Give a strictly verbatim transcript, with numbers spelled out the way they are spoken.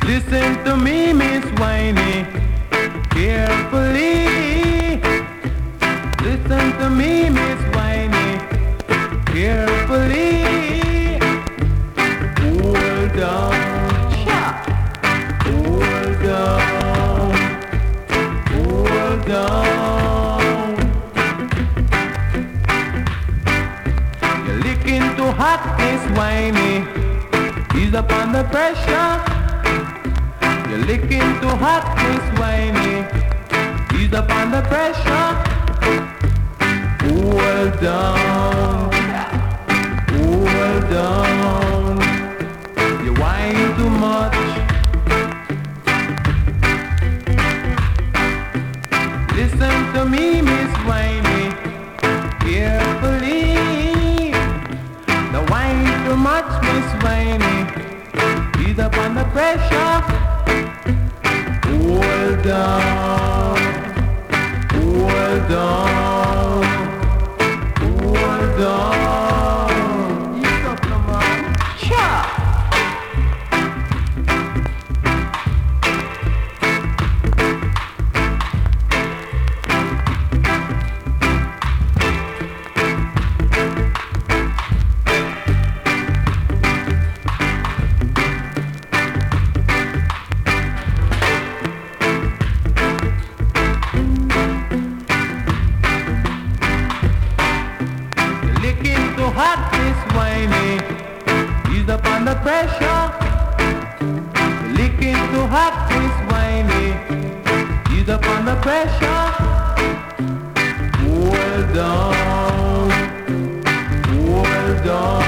Listen to me, Miss Whiny, carefully. Listen to me, Miss Whiny, carefully. Hold on, hold on, hold on. You're licking too hot, Miss Whiny. He's up under pressure. You're licking too hot, Miss Whiny. He's up under pressure. Hold on, hold on. You're whining too much. Listen to me, Miss Whiny, carefully. The whine too much, Miss Whiny. He's up under pressure. Hold on, hold on, hold on. Ease up, no man. Cha! Hot, Miss Whiny, he's up under pressure. Licking too hot, Miss Whiny, he's up under pressure. Hold on, hold on.